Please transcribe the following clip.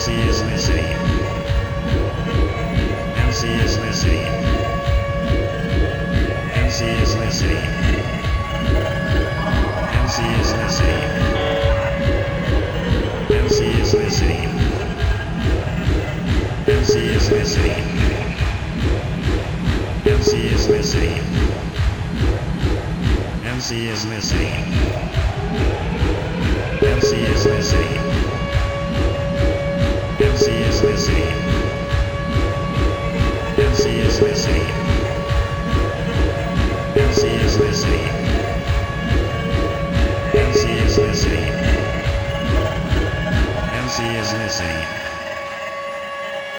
MC is missing. MC is missing. MC is missing. MC is missing. MC is missing. MC is missing. MC is missing. MC is missing. MC is missing. MC is missing. MC is missing. MC is missing. MC is missing. MC is missing.